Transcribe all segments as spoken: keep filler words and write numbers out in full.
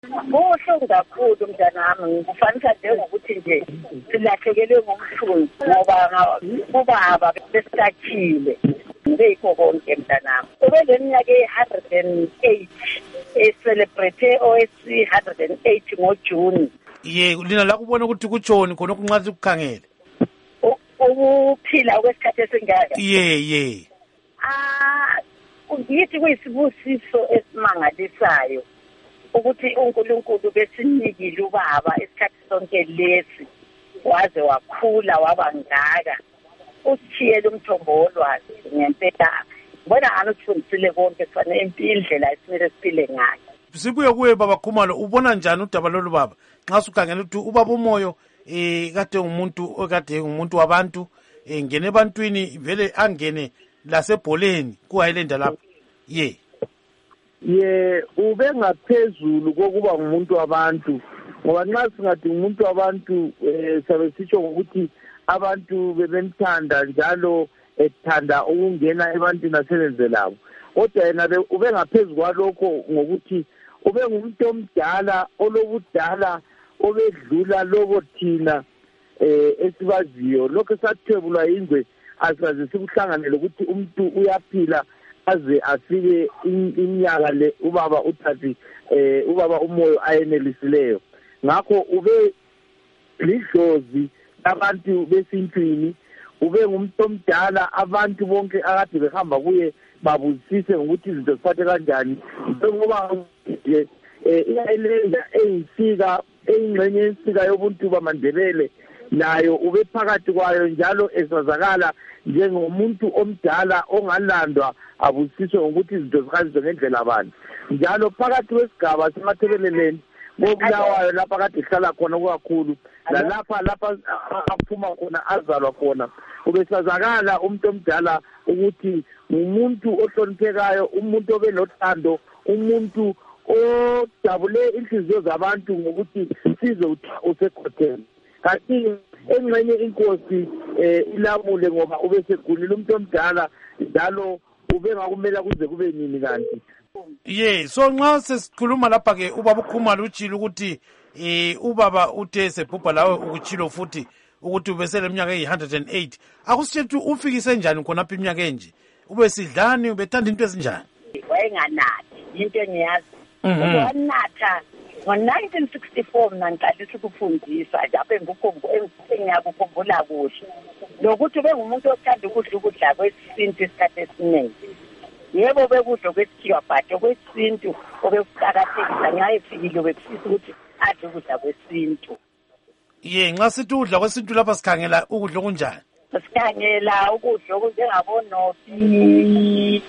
Kuhle kakhulu mntanami, ngikufanisa njengokuthi nje silahlekelwe ngomhlungu ngoba ubaba besakile ngekho konke mntanami. Kube leminyaka e one hundred and eight e-celebrate O S C one hundred and eight ngoJune. Ye lina la kubona ukuthi kutshoni khona okunqathi kukhangele. Ukuphila kwesikhathi esingaka. Ye ye. Ah, ngithi kuyisibusiso esimangalisayo ukuthi uNkulunkulu besinikile ubaba isikhathi sonke lesi waze wakhula waba ngaka. Usithiyele umthombo wolwazi ngempela. Bona anusifundisile konke kufanele impindlela esimele siphile ngayo. Sibuye kuye baba Khumalo, ubona njani udaba lolu baba? Nxa sukhangela ukuthi ubaba uMoyo eh kade umuntu okade umuntu wabantu engene ebantwini vele angene lasebholeni ku Highland lapha. Ye. Ye ube ngaphezulu kokuba ngumuntu wabantu. Ngoba nxa singathi umuntu wabantu eh sabe sitsho ukuthi abantu bebemthanda njalo ethanda ukungena ebantwini asebenze labo. Kodwa yena ube ngaphezulu kwalokho ngokuthi ube ngumuntu omdala olobudala obedlula lobo thina eh esibaziyo. Lokho sathebulwa ingwe asaze sikuhlanganele ukuthi umuntu uyaphila aze afike iminyaka le ubaba uthathi eh ubaba uMoyo ayenelisileyo. Ngakho ube lidlozi abantu besintwini, ube ngumuntu omdala abantu bonke akade behamba kuye babuzisise ukuthi izinto ziphathe kanjani. Ngoba eh iyayilenza eyisika eyingxenye yensika yobuntu bamaNdebele nayo ube phakathi kwayo njalo esazakala njengomuntu omdala ongalandwa abusiswe ukuthi izinto zikhanjwe ngendlela abantu. Njalo phakathi kwesigaba semathebeleleni ngokulawayo lapha kade hlala khona kakhulu nalapha lapha aphuma khona azalwa khona ubesazakala umuntu omdala ukuthi umuntu ohloniphekayo, umuntu obenothando, umuntu ojabule inhliziyo zabantu ngokuthi sizo usekhothele. Kanti engxenye inkosi eh ilamule ngoba ubesegulile umuntu omdala njalo ube ngakumela kuze kube nini kanti. Ye, so nxa sesikhuluma lapha ke ubaba uKhumalo utshilo ukuthi eh ubaba uthe sebhubha lawe ukutshilo futhi ukuthi ubesele iminyaka e one hundred and eight. Akusithethu ufikise njani khona apha iminyaka enje? Ube sidlani, ubethanda into ezinjani? Wayenganathi into engiyazi. Wanatha ngo nineteen sixty-four mina ngiqalisa ukufundisa lapho engukhombo engiyakukhumbula kuhle. Lokuthi ube ngumuntu othanda ukudla ukudla kwesintu isikhathi esiningi. Yebo bekudla kwesikhiwa but okwesintu obekuqakathekisa nxa efikile bekufisa ukuthi adle ukudla kwesintu. Ye, nxa sithi udla kwesintu lapha sikhangela ukudla okunjani? Sikhangela ukudla okunjengabonopi,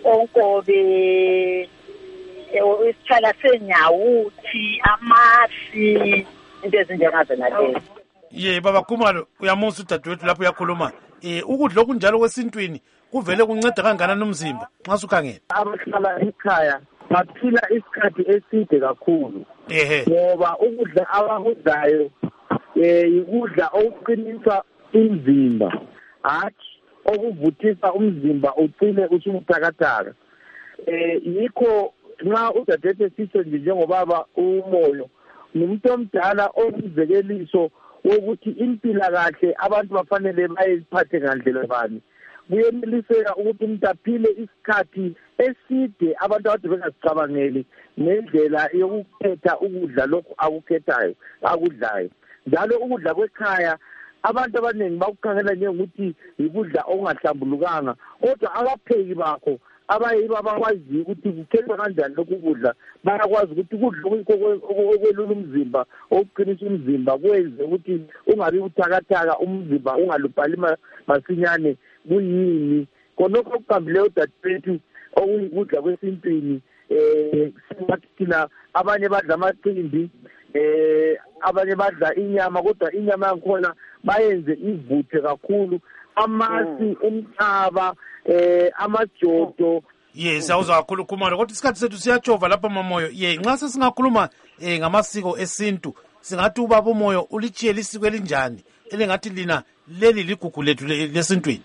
onkobe, isithala senyawuthi, amasi, into ezinjengazo nalezo. Ye, baba Khumalo, uyamusa udadewethu lapho uyakhuluma. Eh ukudla okunjalo kwesintwini kuvele kunceda kangakanani umzimba nxa sukhangela? Abahlala ekhaya baphila isikhathi eside kakhulu. Ehe. Ngoba ukudla abakudlayo eh ukudla okuqinisa umzimba, hathi okuvuthisa umzimba ucine usumuthakathaka. Eh yikho nxa udadethe sisho nje njengobaba uMoyo ngumuntu omdala okuzekeliso ukuthi impila kahle abantu bafanele bayiphathe ngandlela bani. Kuyeneliseka ukuthi umuntu aphile isikhathi eside abantu abade bengasicabangeli ngendlela yokukhetha ukudla lokhu akukhethayo akudlayo. Njalo ukudla kwekhaya abantu abaningi bakukhangela njengokuthi ikudla okungahlambulukanga, kodwa abapheki bakho abayiba bakwazi ukuthi kukhethwa kanjani lokhu kudla. Bayakwazi ukuthi kudla okwelula umzimba, okuqinisa umzimba, kwenze ukuthi ungabi uthakathaka, umzimba ungalupali masinyane kuyini. Khonokho okuqambileyo dadewethu okuyikudla kwesintwini eh singathi thina abanye badla amaqimbi, eh abanye badla inyama, kodwa inyama yakhona bayenze ivuthe kakhulu, amasi, umhlaba, eh amajodo. Yes, awuzwa kakhulu Khumalo, kodwa isikhathi sethu siyachova lapha mamoyo. Ye, nxa sesingakhuluma eh ngamasiko esintu, singathi ubaba uMoyo ulitshiyela isiko elinjani elingathi lina leli ligugu lethu lesintwini?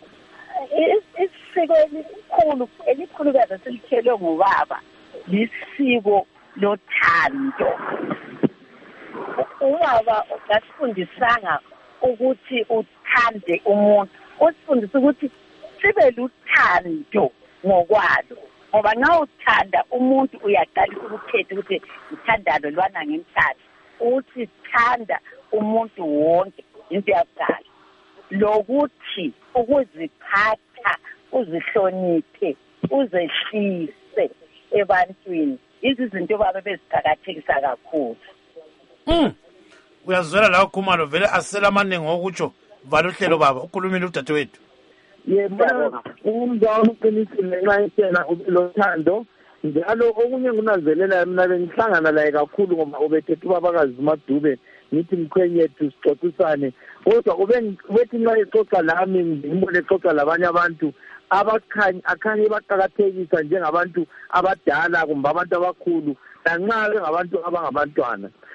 Isiko elikhulu elikhulukazi silithelwe ngubaba lisiko lothando. Ubaba ugasifundisanga ukuthi uthande umuntu, usifundisa ukuthi sibe luthando ngokwalo, ngoba nxa uthanda umuntu uyaqalisa ukukhetha ukuthi uthandalo lwana ngemthatha, uthi thanda umuntu wonke into yakuqala, lokuthi ukuziphatha, uzihloniphe, uzehlise ebantwini, izinto baba beziqakathekisa kakhulu. Mm. Uyazwela la ukhumalo vele asela amaningi ngokutsho vala uhlelo baba ukhulumile udadewethu. Yebo umzawami uqinisile nxa esena ulothando njalo okunye ngunanzelela mina bengihlangana laye kakhulu ngoba ubethethe ubabakazi uMadube ngithi mkhwenyethu sixoxisane kodwa ubethi nxa exoxa lami ngimbone exoxa labanye abantu abakhanya akhanye baqakathekisa njengabantu abadala kumbe abantu abakhulu lanxa bengabantu abangabantwana.